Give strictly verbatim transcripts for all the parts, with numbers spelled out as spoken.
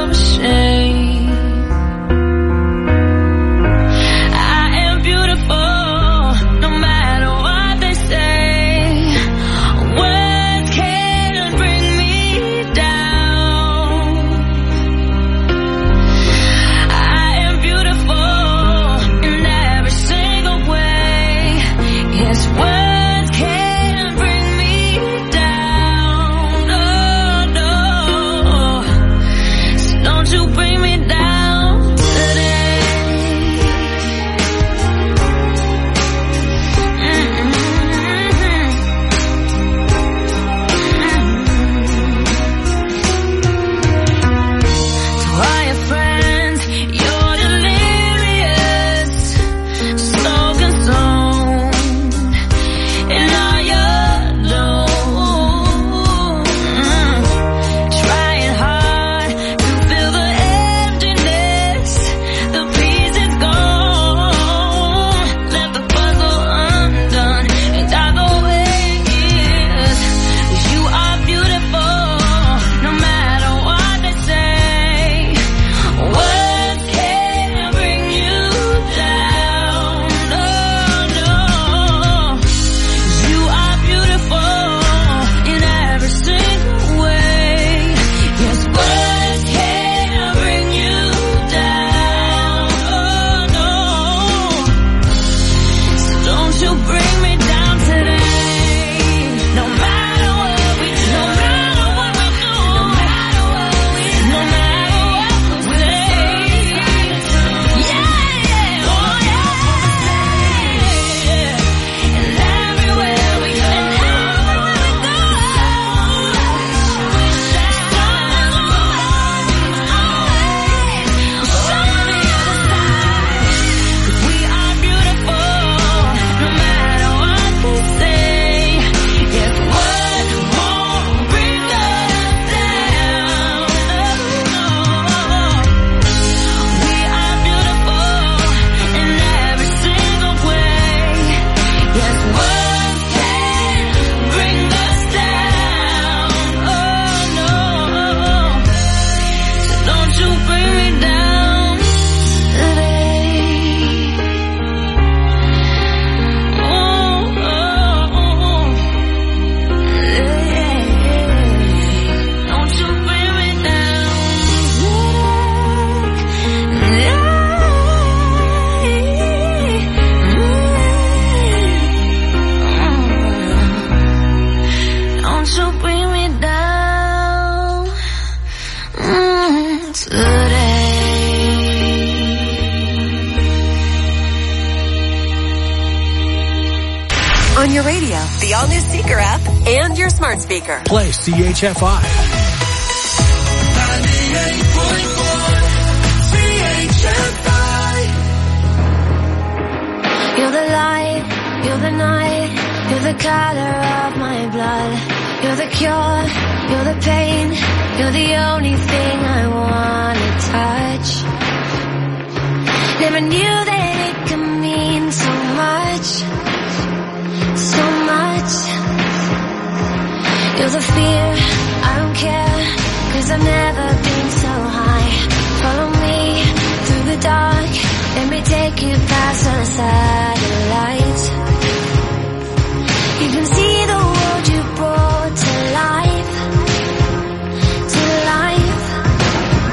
of shame. On your radio, the all-new Seeker app, and your smart speaker. Play C H F I. ninety-eight point four C H F I. You're the light, you're the night, you're the color of my blood. You're the cure, you're the pain, you're the only thing I wanna touch. Never knew that it could mean so much. So much. You're the fear, I don't care, 'cause I've never been so high. Follow me through the dark, let me take you past the satellites. You can see the world you brought to life, to life.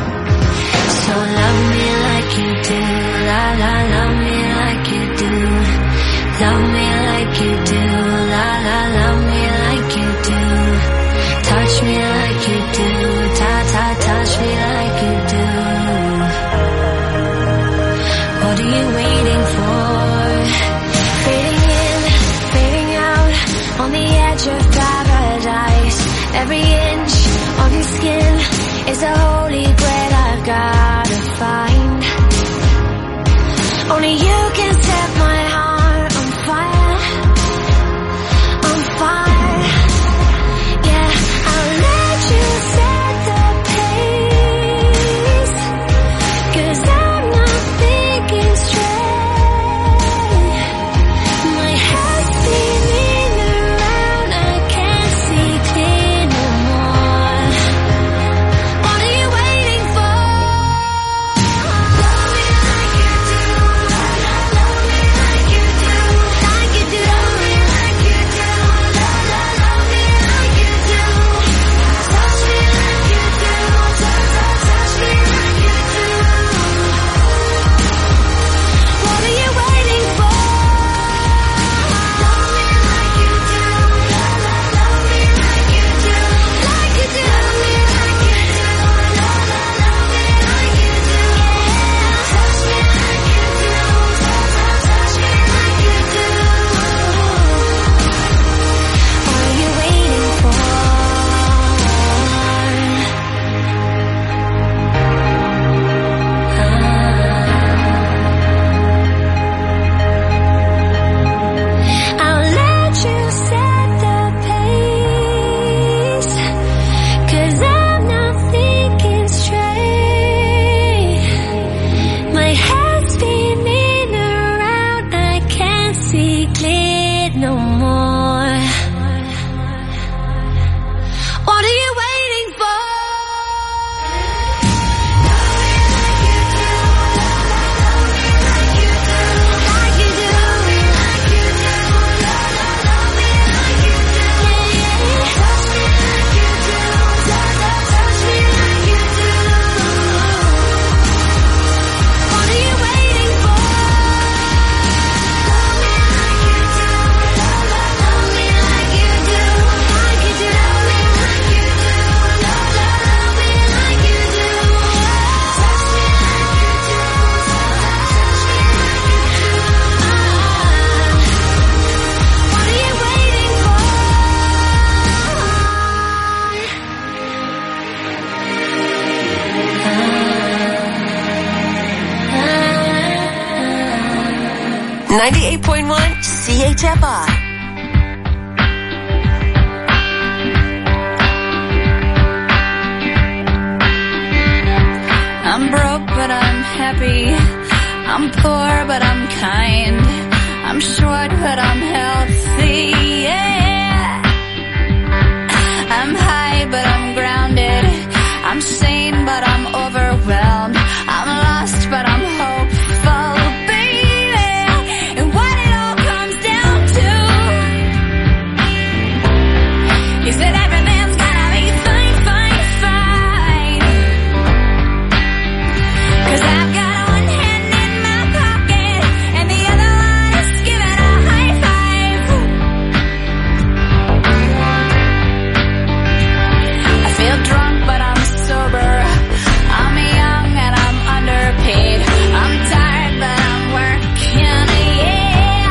ninety-eight point one C H F I. I'm broke, but I'm happy. I'm poor, but I'm kind. I'm short, but I'm healthy, yeah. I'm high, but I'm grounded. I'm sane, but I'm overwhelmed. I'm lost, but I'm hopeful, baby. And what it all comes down to is that everything's gonna be fine, fine, fine. 'Cause I've got one hand in my pocket and the other one is giving a high five. I feel drunk, but I'm sober. I'm young and I'm underpaid. I'm tired, but I'm working, yeah.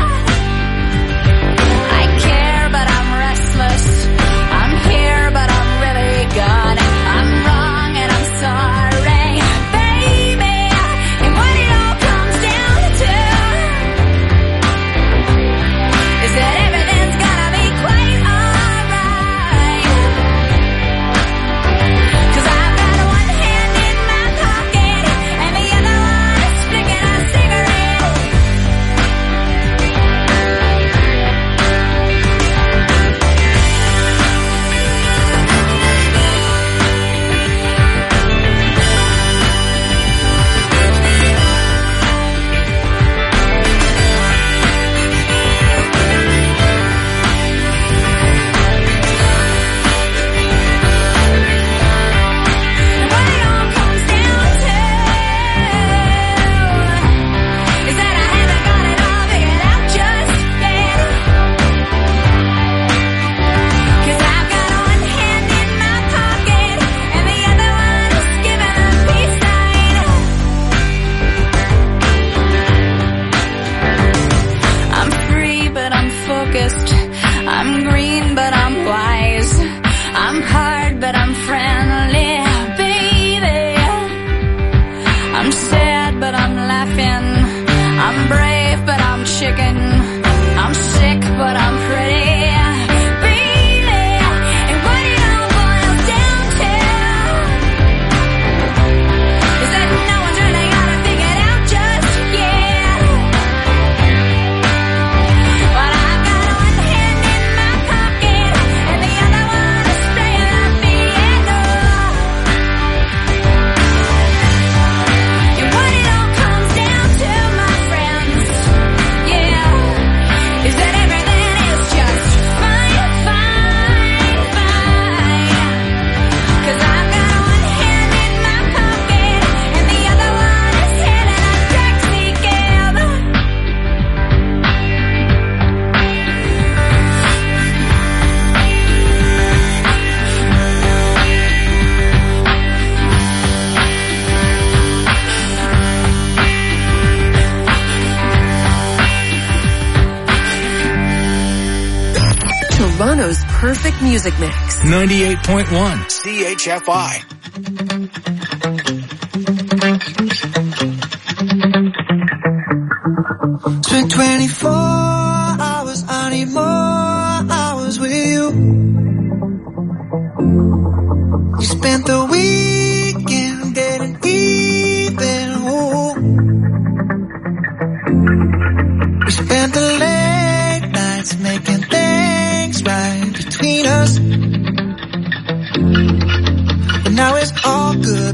I care, but I'm restless. I'm here, but I'm really gone. I'm wrong and I'm sorry, baby. And what it all comes down to is that everything's gonna be quite alright. 'Cause I've got one hand in my pocket and the other one is flicking a cigarette. And what it all comes down to is that I haven't got it all figured out just yet. 'Cause I've got one hand in my pocket and the other one is giving a peace sign. I'm free, but I'm focused. I'm green, but I'm wise. I'm hard, but I'm friendly, baby. I'm sad, but I'm laughing. I'm brave, but I'm chicken. I'm sick, but I'm pretty, baby. And what it all boils down to is that no one's really got it figured out just yet. But I've got one hand in my pocket and the other one is playing a piano. And what it all comes down to, my friends, yeah, is that everything is just fine, fine, fine. 'Cause I've got one hand in my pocket and the other one is hailing a taxi cab. Toronto's perfect music mix. ninety-eight point one C H F I. Spent twenty-four hours, I need more hours with you. You spent the weekend getting even, ooh. We spent the late nights making things right between us. But now it's all good,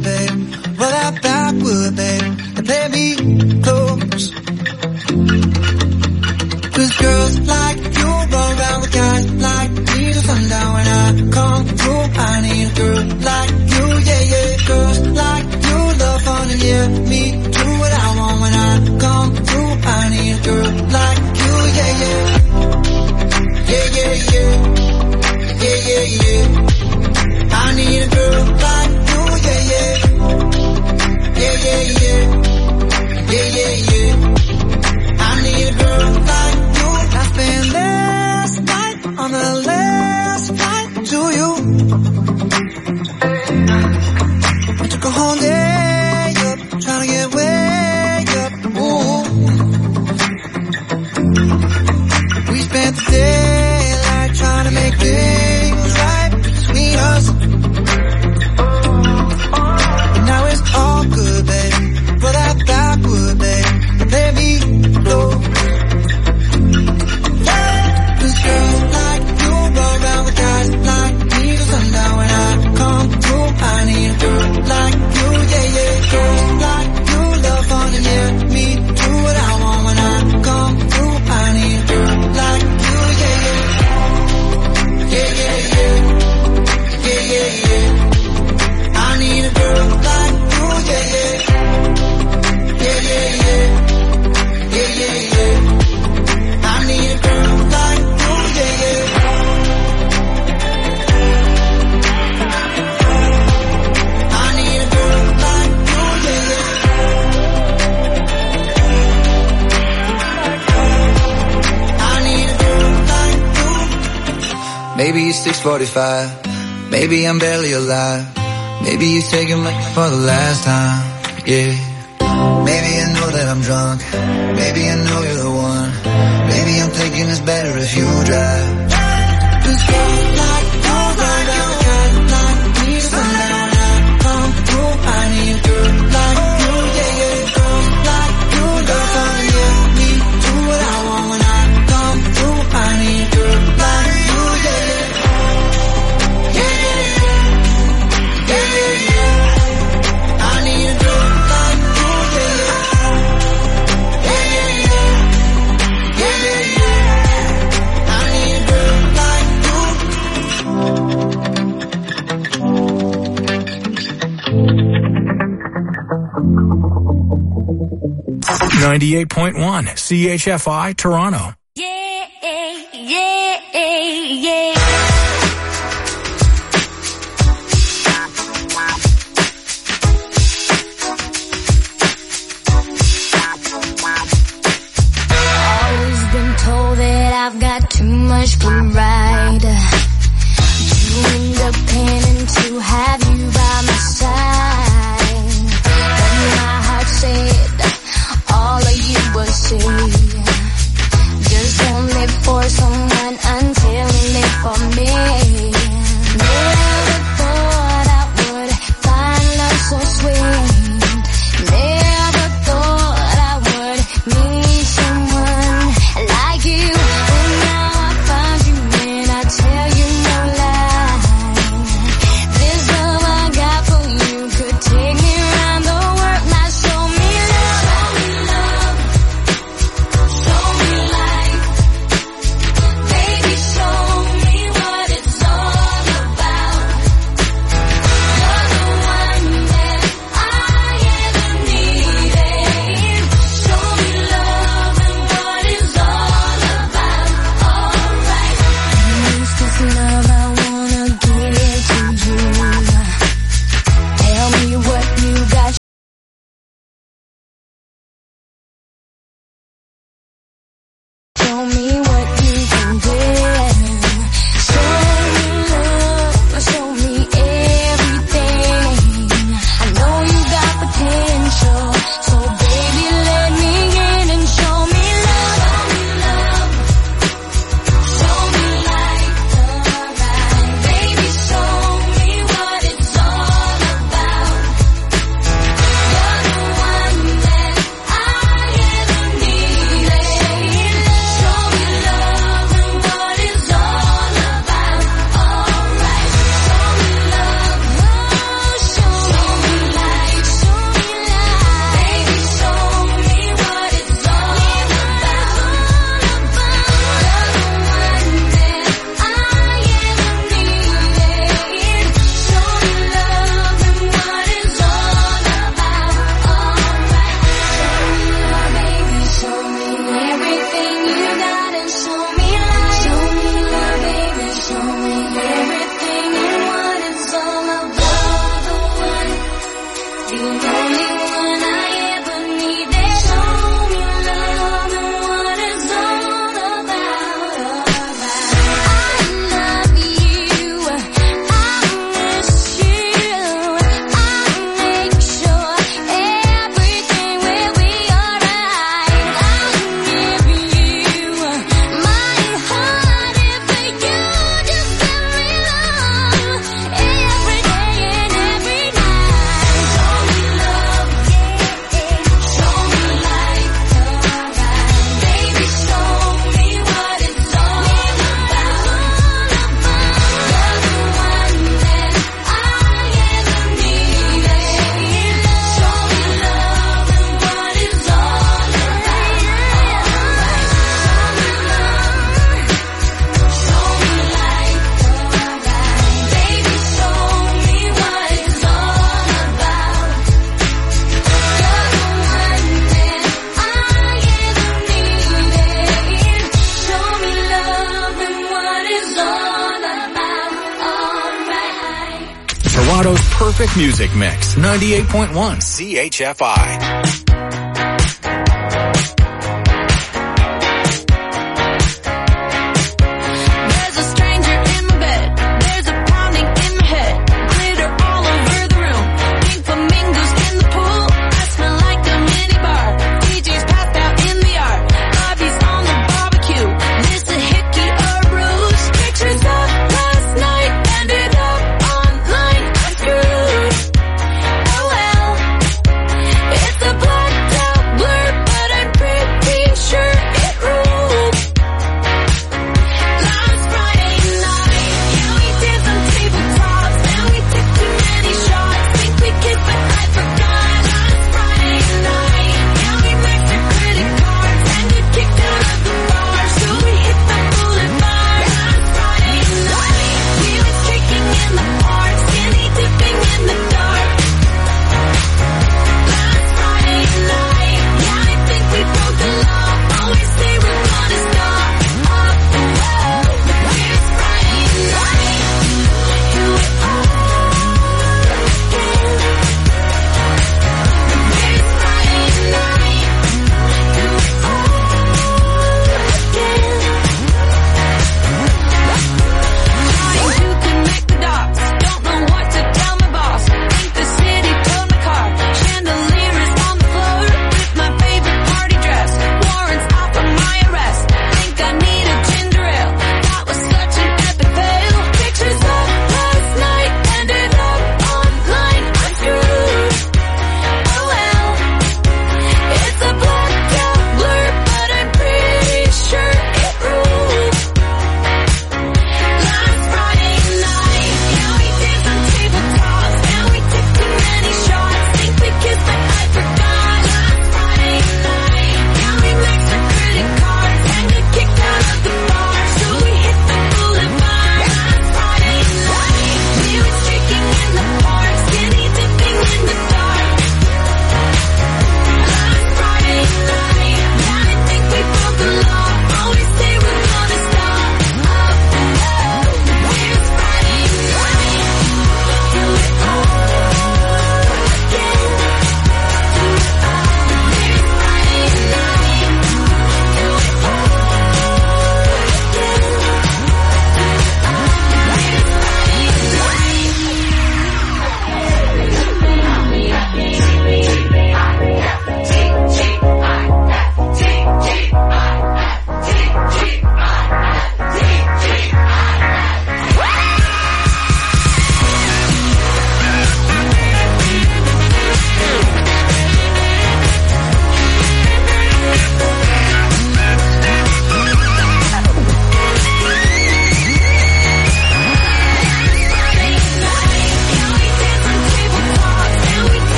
Maybe it's six forty-five. Maybe I'm barely alive. Maybe you taking me for the last time. Yeah. Maybe I know that I'm drunk. Maybe I know you're the one. Maybe I'm thinking it's better if you drive. Just go like you right now. Got like me sundown. I come through. I need a girl like you. Yeah, yeah. Girl like you. Girl like you. Me do what I want when I come through. I need a girl like you. Yeah, yeah. Yeah, yeah, yeah. Yeah, yeah, yeah. I need a girl like you. Yeah, yeah. Yeah, yeah, yeah. Yeah, yeah, yeah. I need a girl like you. ninety-eight point one C H F I Toronto. Yeah, yeah, yeah. Always been told that I've got too much pride, too independent to have you by my side. But my heart said all of you would say, just don't live for someone until you live for me. Never thought I would find love so sweet. Never thought I would meet someone like you. And now I found you and I tell you no lie. This love I got for you could take me around the world. Now show me love, show me love, show me life. Baby, show me what it's all about. You're the one that I ever needed. Show me love and what it's all about. Alright. Use this love I wanna give to you. Tell me what you got. Show me what you can do. Show me love, show me everything. I know you got potential, so baby let me in and show me love. Show me life, alright. Baby, show me what it's all about. You're the one that I ever needed. Show me love and what it's all about. Alright. Show me love, oh, show me life, show me life. Baby, show me what it's all about. You're the one that I ever needed. Show me love and what it's all about. Alright. Show me love, baby, show me everything you got and show me life. Show me love, baby, show me everything and what it's all about. The one, the only one I ever needed. Show me love and what it's all about. Alright. I love you, I miss you, I make sure everything will be alright. I'll give you my heart if you just let me love every day and every night. Show me love, show me life, alright. Baby, show me what it's all about. You're the one that I ever needed. Show me love and what it's all about. Alright. Show me love, show me life, alright. Baby, show me what it's all about. You're the one that I ever needed. Show me love and what it's all about. Alright. Toronto's perfect music mix. ninety-eight point one C H F I. There's a stranger in my bed.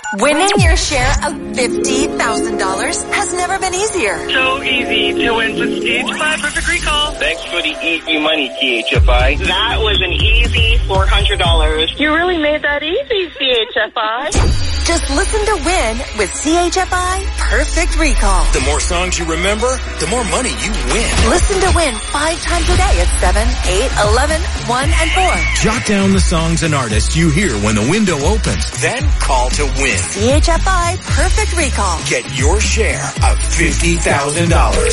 Winning your share of fifty thousand dollars has never been easier. So easy to win with C H F I Perfect Recall. Thanks for the easy money, C H F I. That was an easy four hundred dollars. You really made that easy, C H F I. Just listen to win with C H F I Perfect Recall. The more songs you remember, the more money you win. Listen to win five times a day at seven, eight, eleven, one, and four. Jot down the songs and artists you hear when the window opens. Then call to win. C H F I Perfect Recall. Get your share of fifty thousand dollars.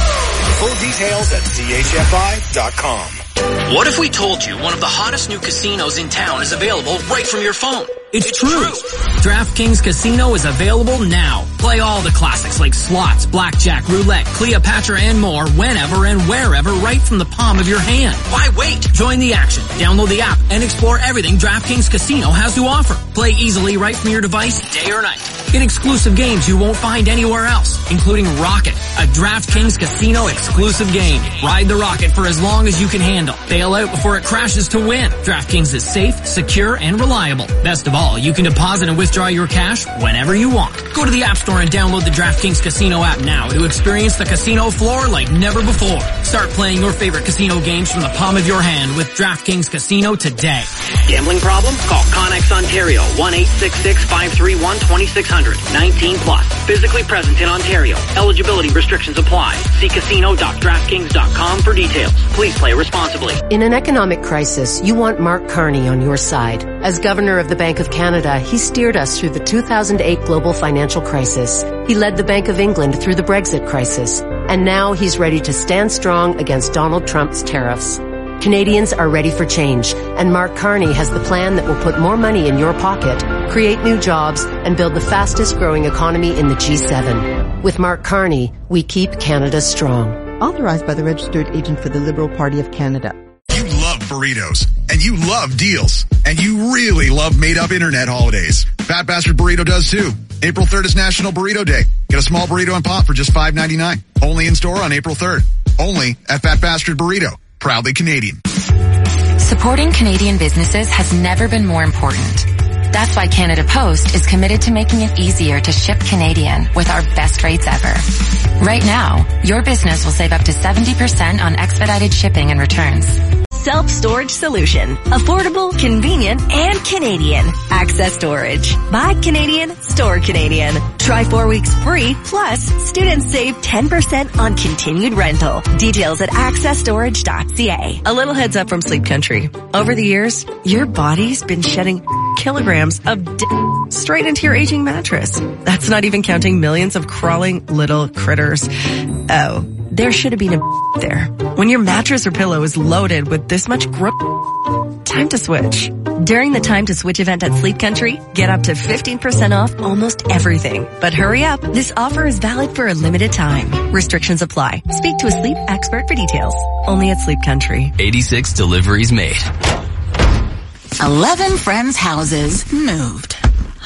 Full details at C H F I dot com. What if we told you one of the hottest new casinos in town is available right from your phone? It's, it's true. true. DraftKings Casino is available now. Play all the classics like slots, blackjack, roulette, Cleopatra, and more whenever and wherever right from the palm of your hand. Why wait? Join the action. Download the app and explore everything DraftKings Casino has to offer. Play easily right from your device, day or night. Get exclusive games you won't find anywhere else, including Rocket, a DraftKings Casino exclusive game. Ride the rocket for as long as you can handle. Bail out before it crashes to win. DraftKings is safe, secure, and reliable. Best of all, you can deposit and withdraw your cash whenever you want. Go to the App Store and download the DraftKings Casino app now to experience the casino floor like never before. Start playing your favorite casino games from the palm of your hand with DraftKings Casino today. Gambling problem? Call Connex Ontario, one eight six six, five three one, two six zero zero, nineteen plus. Physically present in Ontario. Eligibility restrictions apply. See casino dot draftkings dot com for details. Please play responsibly. In an economic crisis, you want Mark Carney on your side. As Governor of the Bank of Canada, he steered us through the two thousand eight global financial crisis. He led the Bank of England through the Brexit crisis. And now he's ready to stand strong against Donald Trump's tariffs. Canadians are ready for change, and Mark Carney has the plan that will put more money in your pocket, create new jobs, and build the fastest growing economy in the G seven. With Mark Carney, we keep Canada strong. Authorized by the Registered Agent for the Liberal Party of Canada. You love burritos, and you love deals, and you really love made-up internet holidays. Fat Bastard Burrito does too. April third is National Burrito Day. Get a small burrito and pop for just five ninety-nine. Only in store on April third. Only at Fat Bastard Burrito. Proudly Canadian. Supporting Canadian businesses has never been more important. That's why Canada Post is committed to making it easier to ship Canadian with our best rates ever. Right now, your business will save up to seventy percent on expedited shipping and returns. Self-storage solution. Affordable, convenient, and Canadian. Access Storage. Buy Canadian, store Canadian. Try four weeks free, plus students save ten percent on continued rental. Details at access storage dot c a. A little heads up from Sleep Country. Over the years, your body's been shedding kilograms of d- straight into your aging mattress. That's not even counting millions of crawling little critters. Oh, there should have been a there. When your mattress or pillow is loaded with this much growth, time to switch. During the Time to Switch event at Sleep Country, get up to fifteen percent off almost everything. But hurry up, this offer is valid for a limited time. Restrictions apply. Speak to a sleep expert for details. Only at Sleep Country. eighty-six deliveries made. Eleven friends' houses moved.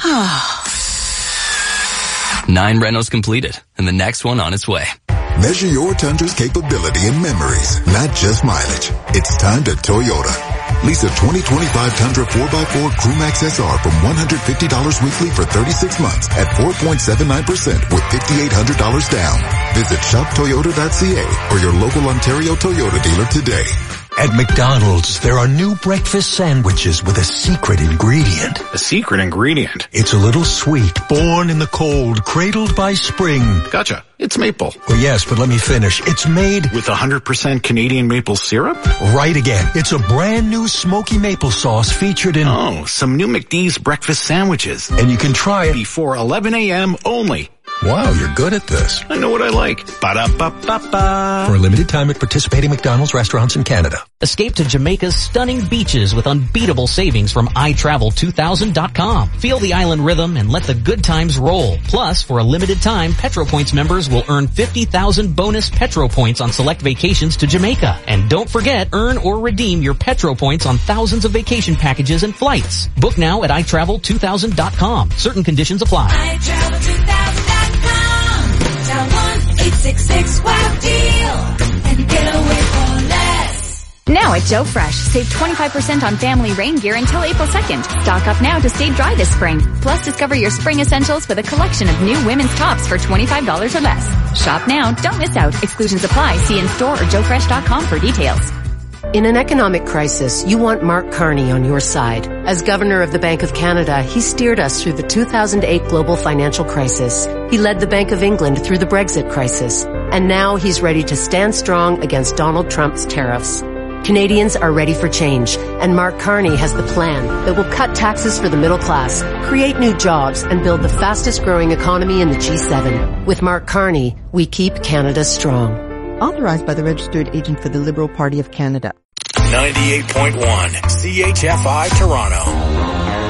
Nine renos completed, and the next one on its way. Measure your Tundra's capability and memories, not just mileage. It's time to Toyota. Lease a twenty twenty-five Tundra four by four Crewmax S R from one hundred fifty dollars weekly for thirty-six months at four point seven nine percent with five thousand eight hundred dollars down. Visit shop toyota dot c a or your local Ontario Toyota dealer today. At McDonald's, there are new breakfast sandwiches with a secret ingredient. A secret ingredient? It's a little sweet, born in the cold, cradled by spring. Gotcha. It's maple. Well, yes, but let me finish. It's made with one hundred percent Canadian maple syrup? Right again. It's a brand new smoky maple sauce featured in... Oh, some new McD's breakfast sandwiches. And you can try it before eleven a.m. only. Wow, you're good at this. I know what I like. Ba-da-ba-ba-ba. For a limited time at participating McDonald's restaurants in Canada. Escape to Jamaica's stunning beaches with unbeatable savings from i travel two thousand dot com. Feel the island rhythm and let the good times roll. Plus, for a limited time, PetroPoints members will earn fifty thousand bonus PetroPoints on select vacations to Jamaica. And don't forget, earn or redeem your PetroPoints on thousands of vacation packages and flights. Book now at i travel two thousand dot com. Certain conditions apply. i travel two thousand dot com. Dial one eight six six wow deal and get away for less. Now at Joe Fresh, save twenty-five percent on family rain gear until April second. Stock up now to stay dry this spring. Plus, discover your spring essentials with a collection of new women's tops for twenty-five dollars or less. Shop now, don't miss out. Exclusions apply. See in-store or joe fresh dot com for details. In an economic crisis, you want Mark Carney on your side. As governor of the Bank of Canada, he steered us through the two thousand eight global financial crisis. He led the Bank of England through the Brexit crisis. And now he's ready to stand strong against Donald Trump's tariffs. Canadians are ready for change, and Mark Carney has the plan that will cut taxes for the middle class, create new jobs, and build the fastest growing economy in the G seven. With Mark Carney, we keep Canada strong. Authorized by the Registered Agent for the Liberal Party of Canada. ninety-eight point one C H F I Toronto.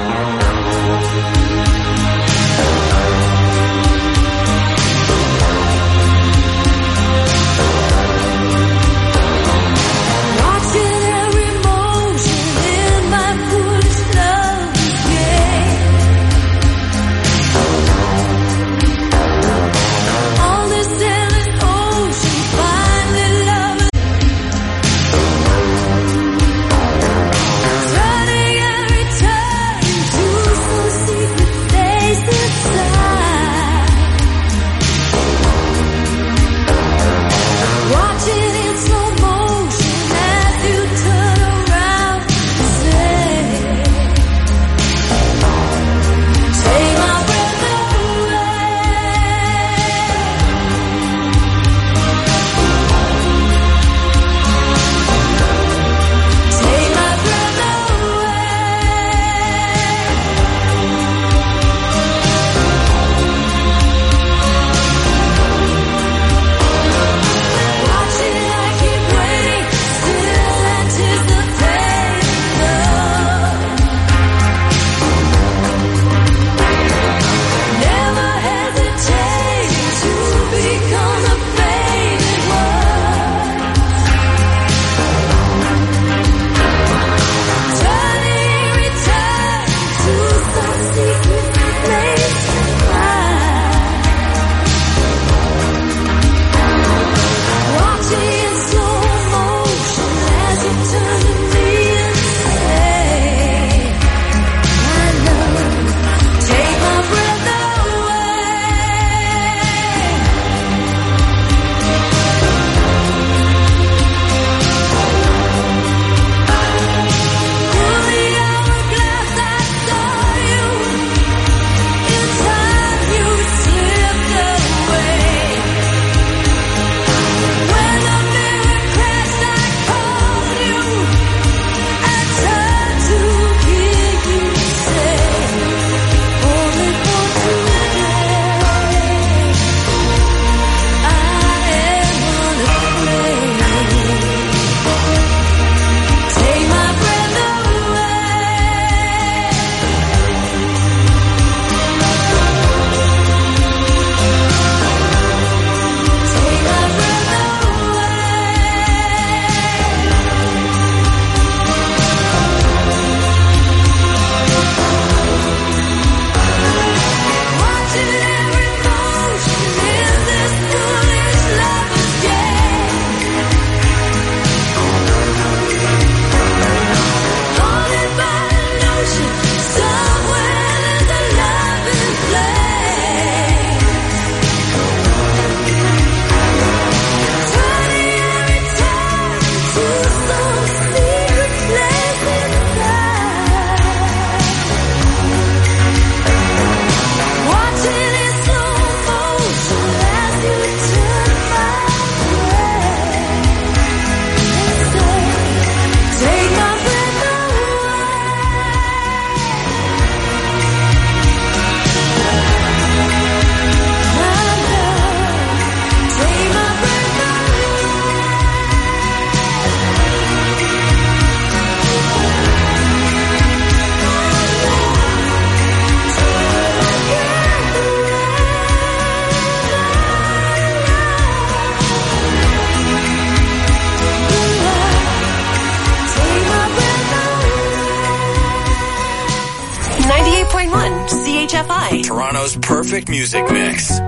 C H F I. Toronto's perfect music mix.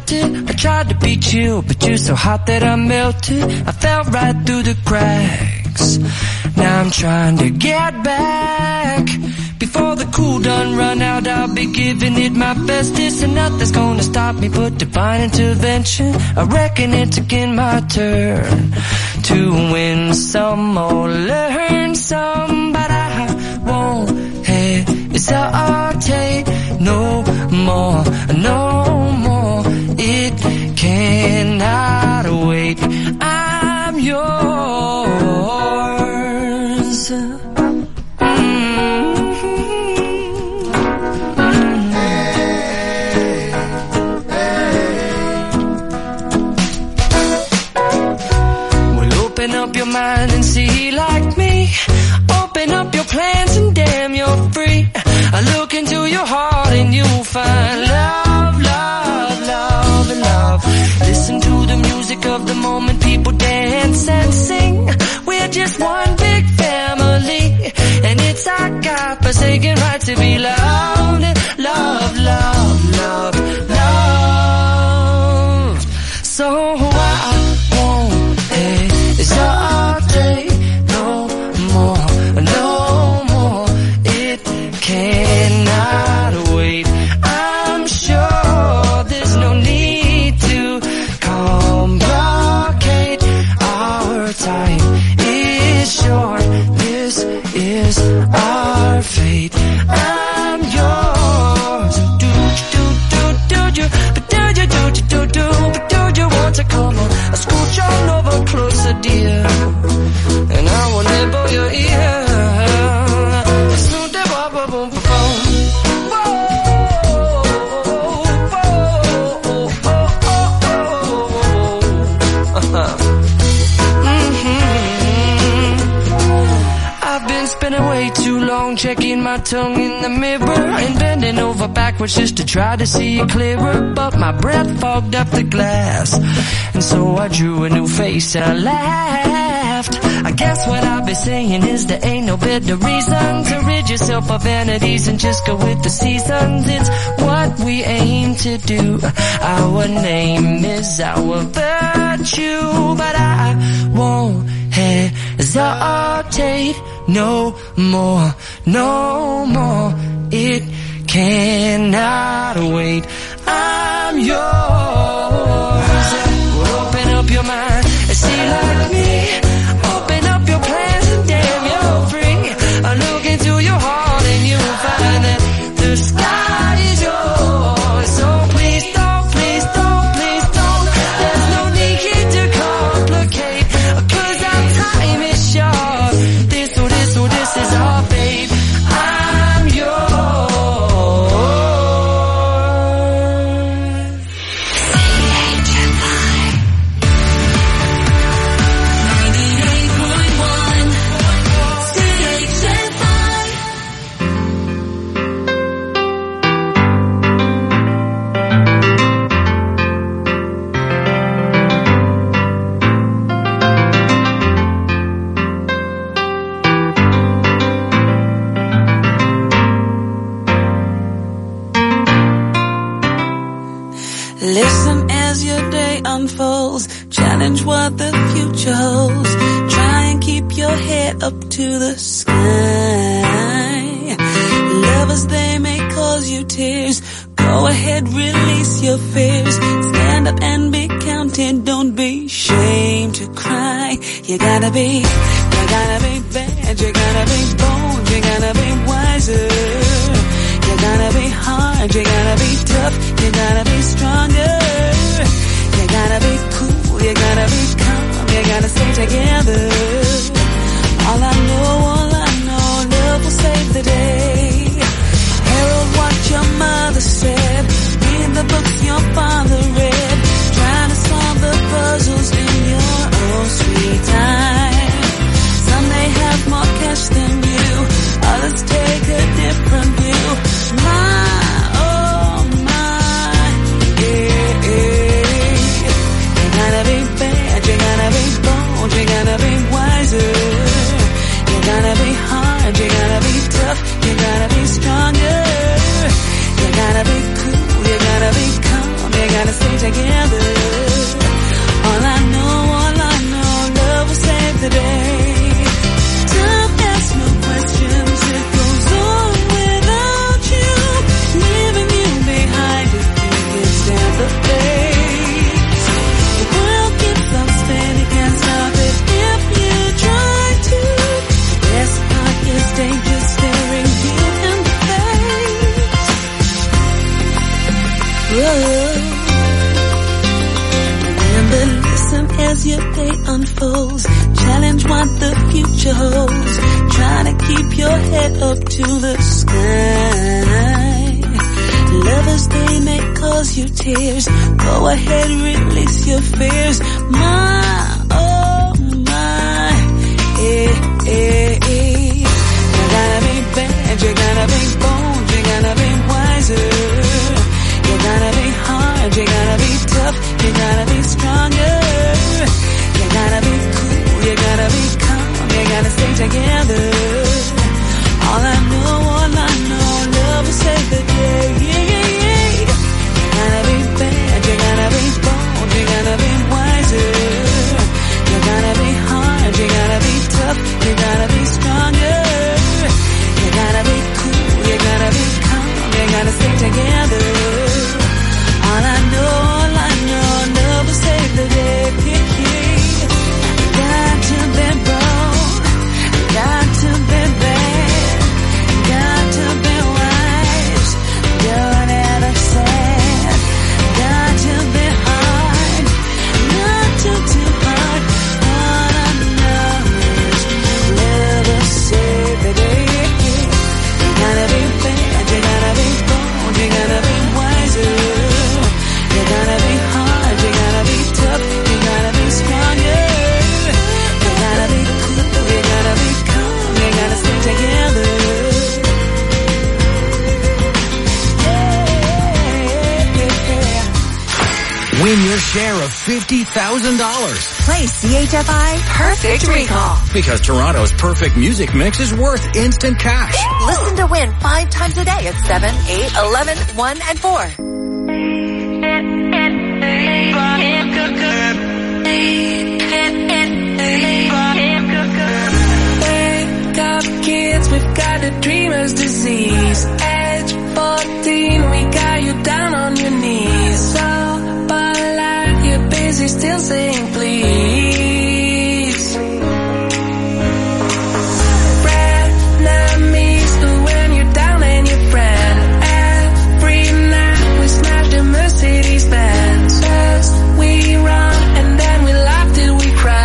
it. I tried to be chill, but you're so hot that I melted. I fell right through the cracks. Now I'm trying to get back. Before the cool done run out, I'll be giving it my bestest, and nothing's gonna stop me but divine intervention. I reckon it's again my turn to win some or learn some, but I won't hesitate no more, no more. It cannot wait. I'm yours. Open up your mind and see like me. Open up your plans and damn, you're free. I look into your heart and you'll find love, love, love, and love. Listen to the music of the moment, people dance and sing. We're just one big family, and it's our God-forsaken right to be loved. Love, love, love, love. So I won't hesitate no more, no more. It cannot wait. I'm sure there's no need to complicate. Our time is short. This is our fate. I'm yours. Do do do do do, but do you do do do do, but do you want to come on? I scooch on over closer, dear, and I will nibble your ear. Snoot that bop bop boom boom. Whoa, whoa, oh, oh, oh. Mm-hmm. I've been spending way too long checking my tongue in the mirror and bending over backwards just to try to see it clearer, but my breath fogged up the glass, and so I drew a new face and I laughed. I guess what I'll be saying is there ain't no better reason to rid yourself of vanities and just go with the seasons. It's what we aim to do. Our name is our virtue, but I won't hesitate no more, no more. It cannot wait. I'm yours. Open up your mind and see like me. Open up your plans and damn, you're free. I look into your heart and you'll find that the sky is yours. So please don't, please don't, please don't. There's no need here to complicate, 'cause our time is short. This or this or this is our fate. I'm Listen as your day unfolds. Challenge what the future holds. Try and keep your head up to the sky. Lovers, they may cause you tears. Go ahead, release your fears. Stand up and be counted. Don't be ashamed to cry. You gotta be, you gotta be bad. You gotta be bold. You gotta be wiser. You gotta be hard, you gotta be tough, you gotta be stronger. You gotta be cool, you gotta be calm, you gotta stay together. All I know, all I know, love will save the day. Herald what your mother said, read the books your father read, trying to solve the puzzles in your own sweet time. Some may have more cash than you, others take a different view. My, oh my, yeah. together. All I know, all I know, love will save the day. Time asks no questions, it goes on without you, leaving you behind if you can stand the pace. The world keeps on spinning, can't stop it if you try to. The best part is danger staring you in the face. Whoa. Remember, listen as your day unfolds. Challenge what the future holds. Try to keep your head up to the sky. Lovers, they may cause you tears. Go ahead, release your fears. My, oh my, eh, eh, eh. You gotta be bad, you gotta be bold, you gotta be wiser. You gotta be hard, you gotta be tough, you gotta be stronger. You gotta be cool, you gotta be calm, you gotta stay together. All I know, all I know, love will save the day. Yeah, yeah, yeah. You gotta be bad, you gotta be bold, you gotta be wiser. You gotta be hard, you gotta be tough, you gotta be stronger. You gotta be cool, you gotta be calm, you gotta stay together. All I know, all I know, love will save the day. Got to be bold, got to be bad, got to be wise, don't ever sad. Got to be hard, not too, too hard. All I know is love will save the day. You gotta be bad, you gotta be bold, you gotta be wiser. You gotta be hard, you gotta be tough, you gotta be stronger. You gotta be cool, you gotta be calm, you gotta stay together. Win your share of fifty thousand dollars. Play C H F I Perfect Recall. Because Toronto's perfect music mix is worth instant cash. Listen to win five times a day at seven, eight, eleven, one, and four. Wake up, kids, we've got a dreamer's disease. Age fourteen, we got you down on your knees. So polite, you're busy still saying please. Frenemies, but when you're down and your friend. Every night we smash the Mercedes Benz. First we run and then we laugh till we cry.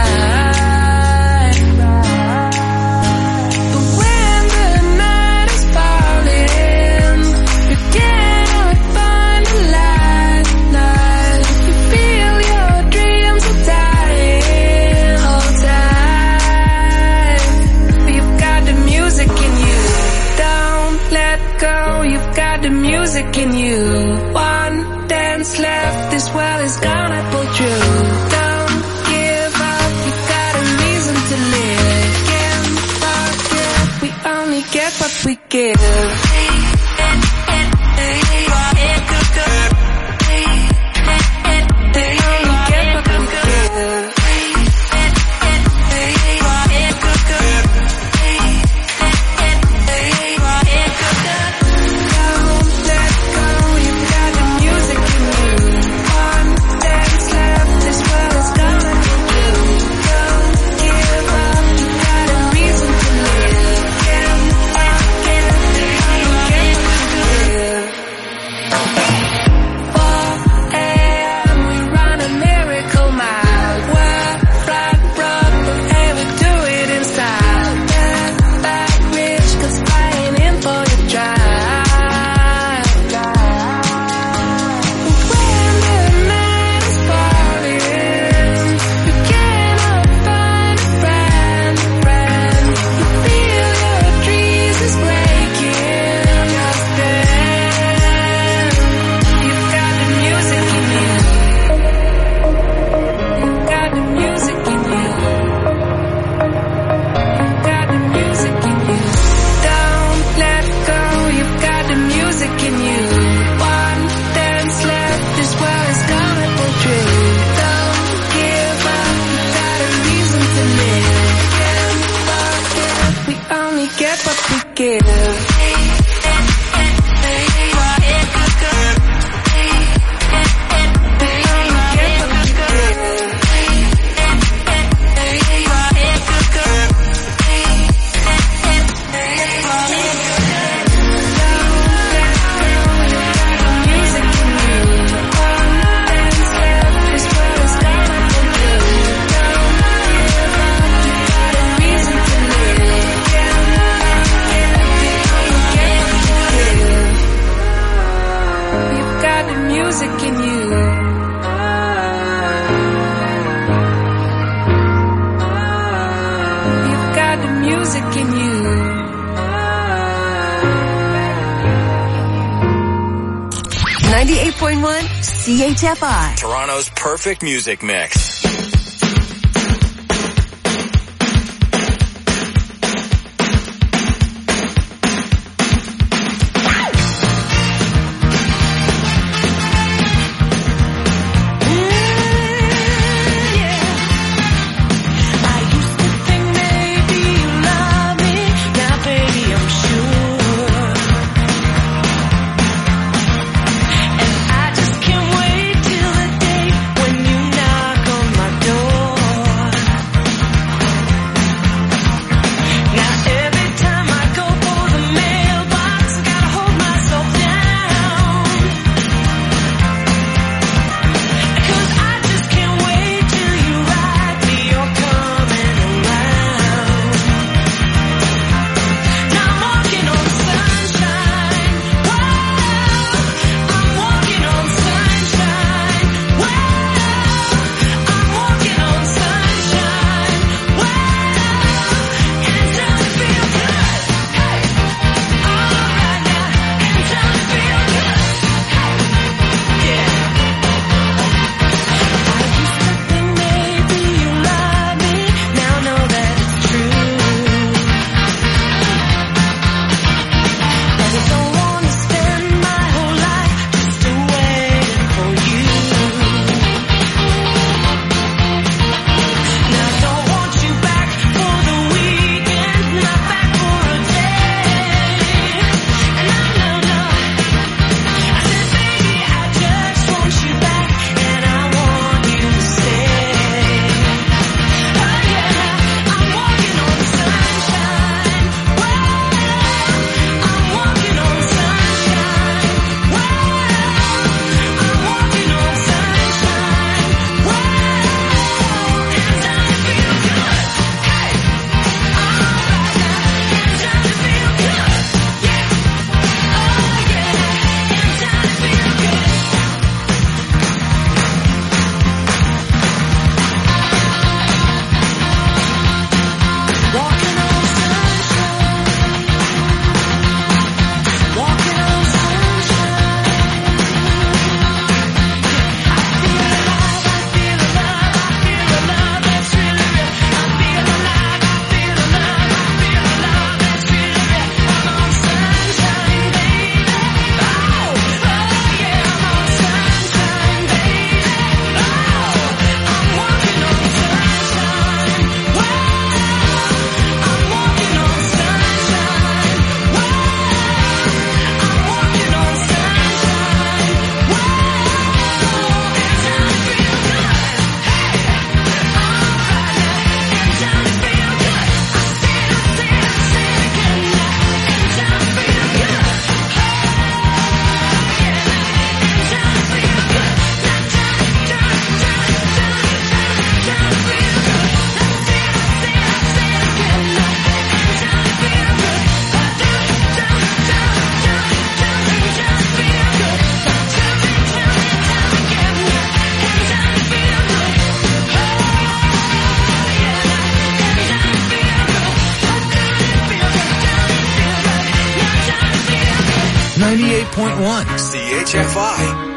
But when the night is falling, you get out, find the light, night. You feel your dreams are dying. Hold tight. You've got the music in you. Don't let go. You've got the music in you. One dance left. This world is gonna pull through. Don't give up. You've got a reason to live. Can't forget. We only get what we give. They only get what we give. Don't let go, you've got the music in you. One day give. ninety-eight point one C H F I. Toronto's perfect music mix. ninety-eight point one C H F I.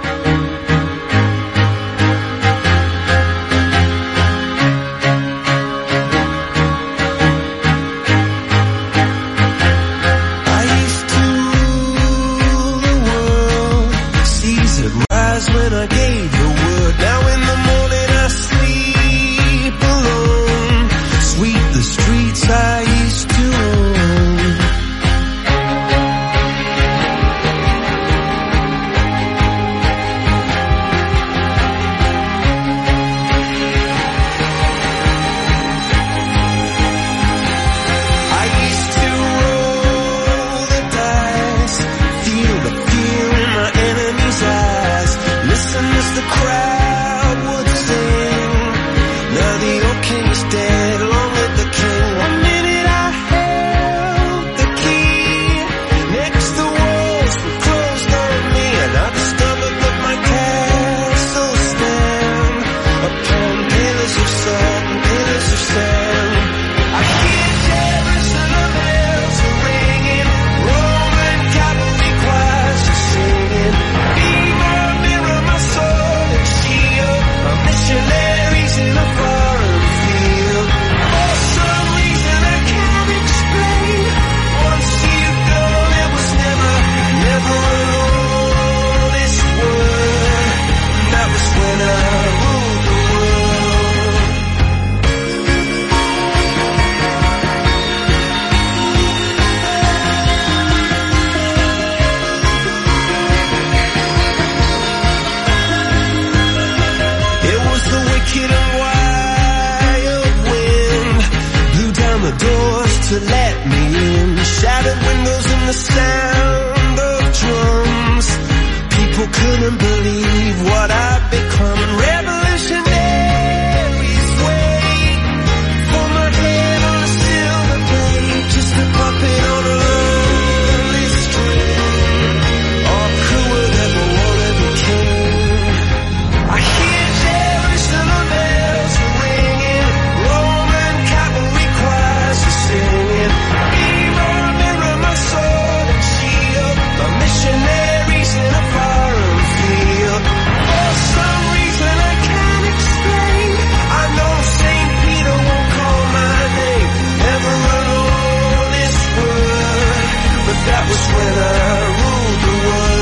to let me in. Shattered windows and the sound of drums. People couldn't believe what I'd become. Revolutionaries wait for my head on a silver plate, just a puppet on a lonely string, or cruel devil wanna be king. I hear Jerusalem bells ringing, Roman cavalry choirs are singing. Mirror, mirror, my sword and shield, my missionaries in a foreign field. For some reason I can't explain, I know Saint Peter won't call my name. Never alone this world, but that was when I ruled the world.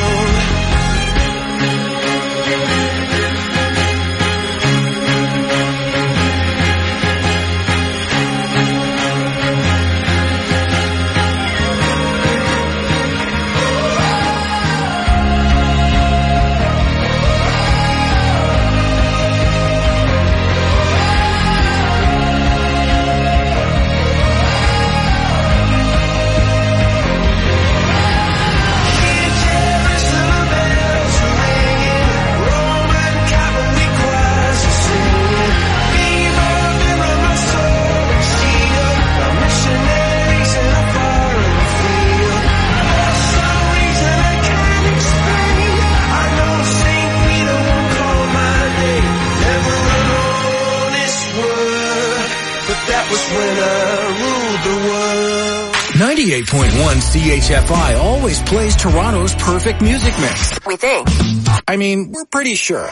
ninety-eight point one C H F I always plays Toronto's perfect music mix. We think. I mean, we're pretty sure.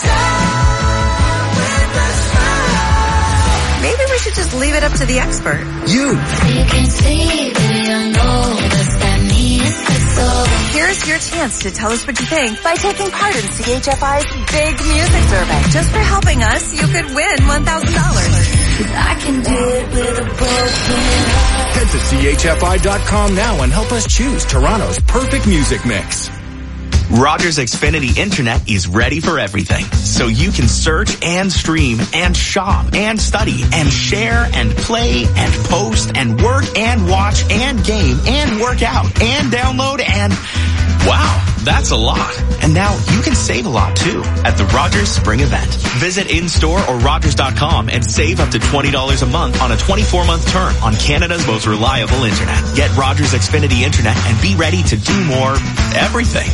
Maybe we should just leave it up to the expert. You. Here's your chance to tell us what you think by taking part in C H F I's Big Music Survey. Just for helping us, you could win one thousand dollars. I can do it with a broken heart. Head to C H F I dot com now and help us choose Toronto's perfect music mix. Rogers Xfinity Internet is ready for everything, so you can search and stream and shop and study and share and play and post and work and watch and game and work out and download and... Wow, that's a lot. And now you can save a lot too at the Rogers Spring Event. Visit in-store or rogers dot com and save up to twenty dollars a month on a twenty-four month term on Canada's most reliable internet. Get Rogers Xfinity Internet and be ready to do more everything.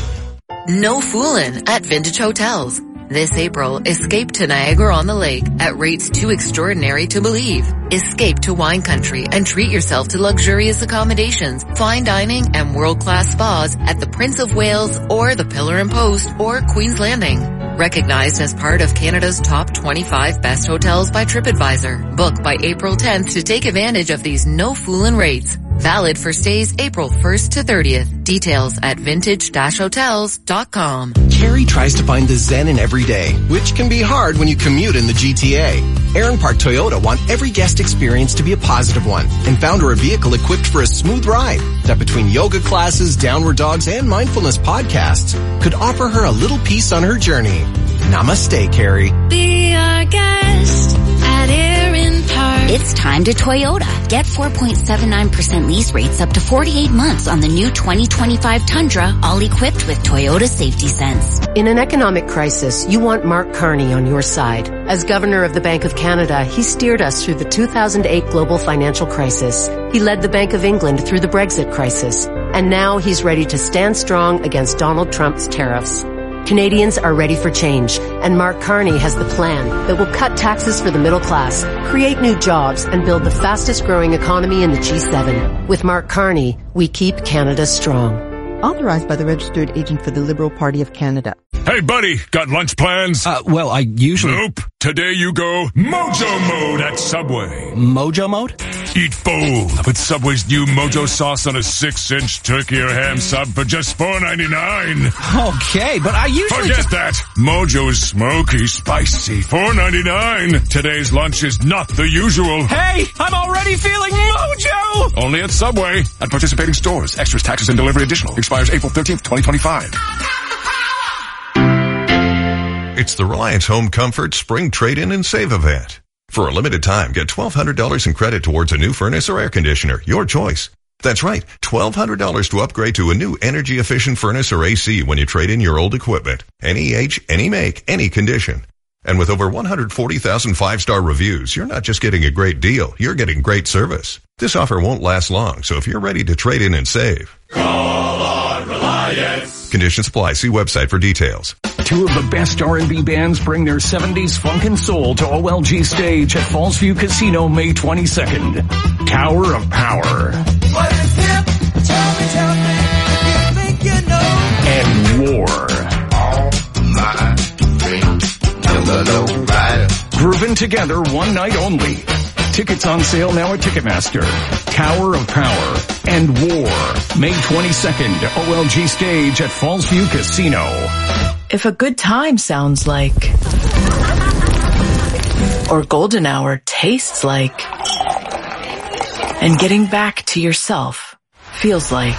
No foolin' at Vintage Hotels. This April, escape to Niagara-on-the-Lake at rates too extraordinary to believe. Escape to wine country and treat yourself to luxurious accommodations, fine dining, and world-class spas at the Prince of Wales or the Pillar and Post or Queen's Landing. Recognized as part of Canada's top twenty-five best hotels by TripAdvisor. Book by April tenth to take advantage of these no foolin' rates. Valid for stays April first to thirtieth. Details at vintage dash hotels dot com. Carrie tries to find the zen in every day, which can be hard when you commute in the G T A. Aaron Park Toyota want every guest experience to be a positive one and found her a vehicle equipped for a smooth ride that between yoga classes, downward dogs, and mindfulness podcasts could offer her a little peace on her journey. Namaste, Carrie. Be our guest at Aaron Park. It's time to Toyota. Get four point seven nine percent lease rates up to forty-eight months on the new twenty twenty-five Tundra, all equipped with Toyota Safety Sense. In an economic crisis, you want Mark Carney on your side. As governor of the Bank of Canada, he steered us through the two thousand eight global financial crisis. He led the Bank of England through the Brexit crisis. And now he's ready to stand strong against Donald Trump's tariffs. Canadians are ready for change, and Mark Carney has the plan that will cut taxes for the middle class, create new jobs, and build the fastest growing economy in the G seven. With Mark Carney, we keep Canada strong. Authorized by the registered agent for the Liberal Party of Canada. Hey, buddy, got lunch plans? Uh, well, I usually... Nope. Today you go Mojo Mode at Subway. Mojo Mode? Eat full with Subway's new Mojo sauce on a six inch turkey or ham sub for just four ninety-nine. Okay, but I usually Forget just... that. Mojo is smoky, spicy, four ninety-nine. Today's lunch is not the usual. Hey, I'm already feeling Mojo! Only at Subway. At participating stores. Extras, taxes, and delivery additional. Expires April thirteenth, twenty twenty-five. It's the Reliance Home Comfort Spring Trade-In and Save event. For a limited time, get twelve hundred dollars in credit towards a new furnace or air conditioner, your choice. That's right, twelve hundred dollars to upgrade to a new energy-efficient furnace or A C when you trade in your old equipment. Any age, any make, any condition. And with over one hundred forty thousand five-star reviews, you're not just getting a great deal, you're getting great service. This offer won't last long, so if you're ready to trade in and save, call on Reliance. Conditions apply. See website for details. Two of the best R and B bands bring their seventies funk and soul to O L G Stage at Fallsview Casino May twenty-second. Tower of Power. What is hip? Tell me, tell me, if you think you know. And War. All my dreams, the low rider. Grooving together one night only. Tickets on sale now at Ticketmaster. Tower of Power and War. May twenty-second, O L G Stage at Fallsview Casino. If a good time sounds like, or golden hour tastes like, and getting back to yourself feels like,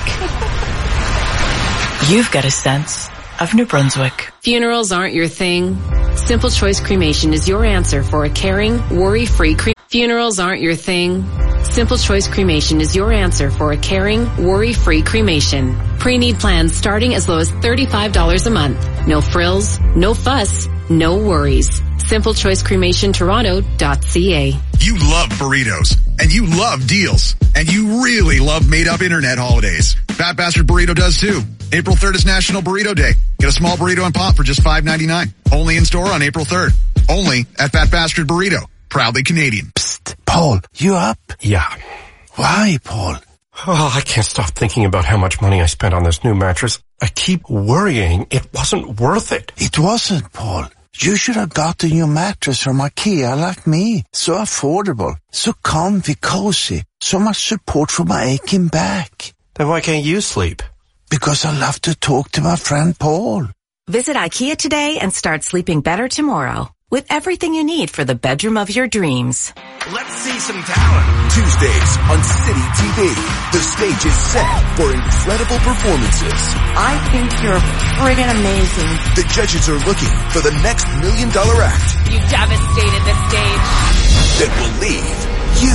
you've got a sense of New Brunswick. Funerals aren't your thing? Simple Choice Cremation is your answer for a caring, worry-free cremation. Funerals aren't your thing? Simple Choice Cremation is your answer for a caring, worry-free cremation. Pre-need plans starting as low as thirty-five dollars a month. No frills, no fuss, no worries. Simple Choice Cremation Toronto dot c a. You love burritos, and you love deals, and you really love made-up internet holidays. Fat Bastard Burrito does too. April third is National Burrito Day. Get a small burrito and pop for just five ninety-nine. Only in store on April third. Only at Fat Bastard Burrito. Proudly Canadian. Psst, Paul, you up? Yeah. Why, Paul? Oh, I can't stop thinking about how much money I spent on this new mattress. I keep worrying it wasn't worth it. It wasn't, Paul. You should have got the new mattress from IKEA like me. So affordable, so comfy, cozy, so much support for my aching back. Then why can't you sleep? Because I love to talk to my friend Paul. Visit IKEA today and start sleeping better tomorrow with everything you need for the bedroom of your dreams. Let's see some talent. Tuesdays on City T V. The stage is set for incredible performances. I think you're friggin' amazing. The judges are looking for the next million dollar act. You devastated the stage. That will leave you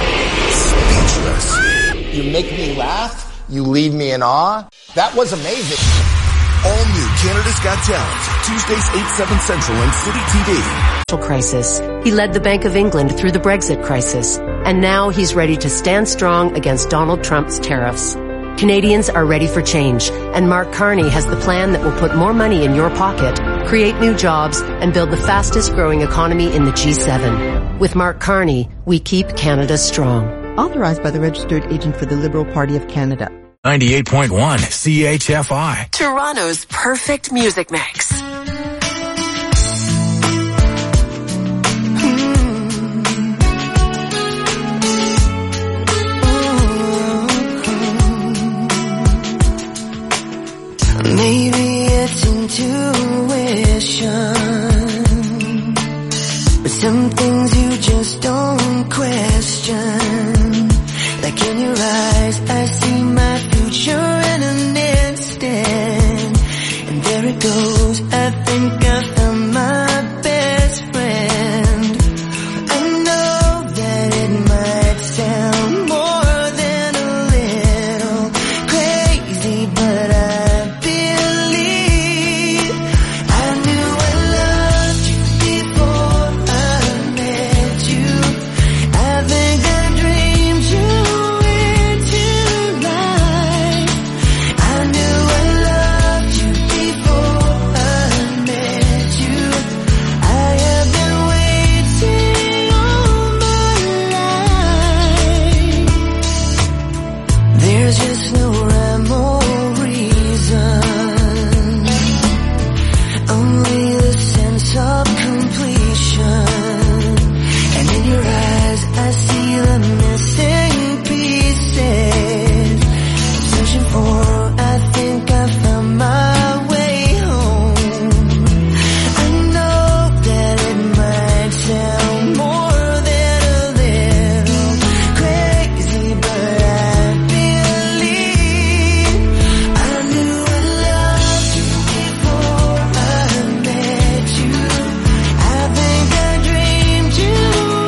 speechless. You make me laugh. You leave me in awe. That was amazing. All new Canada's Got Talent. Tuesdays eight, seven Central on City T V. Crisis. He led the Bank of England through the Brexit crisis, and now he's ready to stand strong against Donald Trump's tariffs. Canadians are ready for change, and Mark Carney has the plan that will put more money in your pocket, create new jobs, and build the fastest growing economy in the G seven. With Mark Carney, we keep Canada strong. Authorized by the Registered Agent for the Liberal Party of Canada. ninety-eight point one C H F I. Toronto's perfect music mix. Maybe it's intuition, but some things you just don't question. Like in your eyes, I see my future in an instant. And there it goes, I think I found my best friend. I know that it might sound more than a little crazy, but I believe I knew I loved you before I met you. I think I dreamed you into life. I knew I loved you before I met you. I have been waiting all my life. There's just no rhyme or reason, only the sense of completion. And in your eyes I see the missing pieces. I'm searching for, I think I found my way home. I know that it might sound more than a little crazy, but I believe I knew I loved you before I met you. I think I dreamed you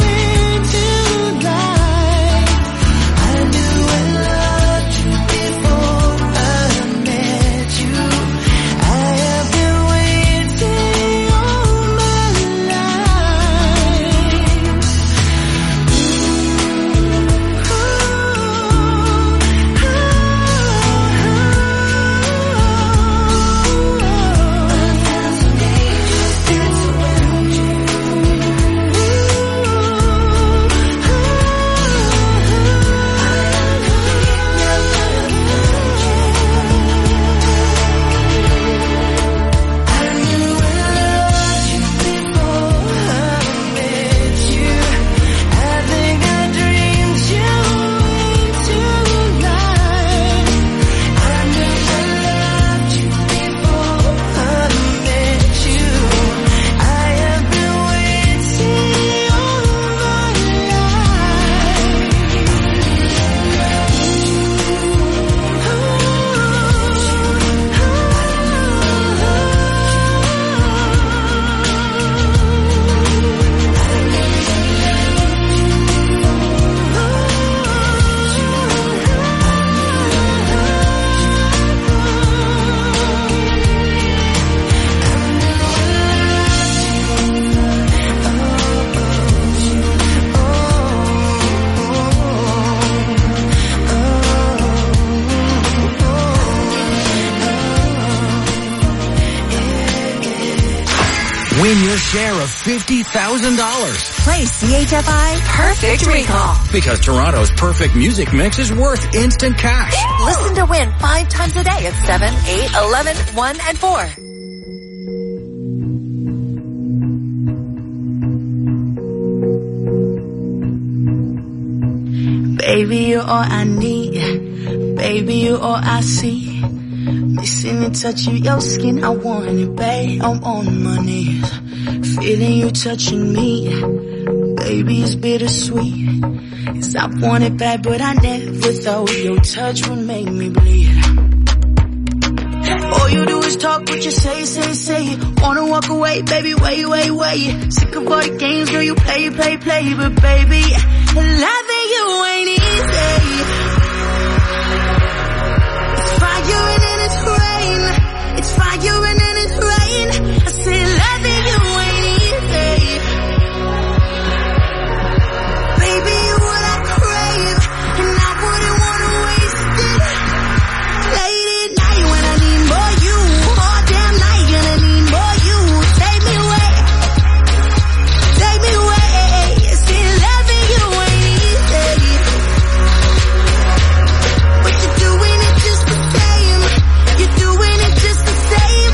share of fifty thousand dollars. Play C H F I Perfect Recall. Because Toronto's perfect music mix is worth instant cash. Listen to win five times a day at seven, eight, eleven, one, and four. Baby, you're all I need. Baby, you're all I see. Missing the touch of your skin, I want it, babe. I'm on my knees. Feeling you touching me. Baby, it's bittersweet. 'Cause I want it bad, but I never thought your touch would make me bleed. All you do is talk what you say, say, say. Wanna walk away, baby, wait, wait, wait. Sick of all the games, girl, you play, play, play. But baby, loving you ain't easy. It's fire and then it's rain. It's fire and then it's rain. I say loving you ain't easy. Baby, you're what I crave, and I wouldn't wanna waste it. Late at night when I need more you, all damn night gonna need more you. Take me away, take me away. See, loving you ain't easy, but you're doing it just the same. You're doing it just the same.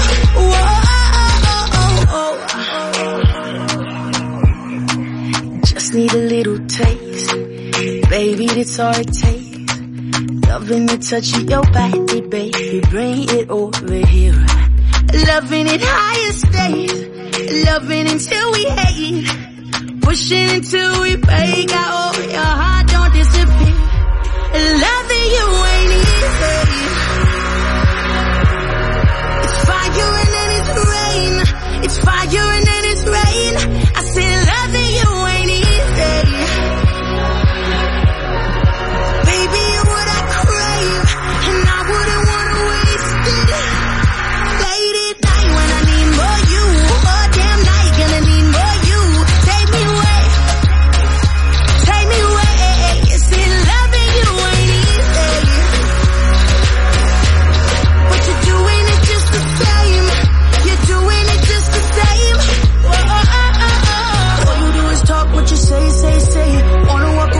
Whoa, just need a little taste, baby, that's all it takes. Loving the touch of your body, baby, bring it over here. Loving it higher stays, loving until we hate, pushing until we break out. Oh, your heart don't disappear. Love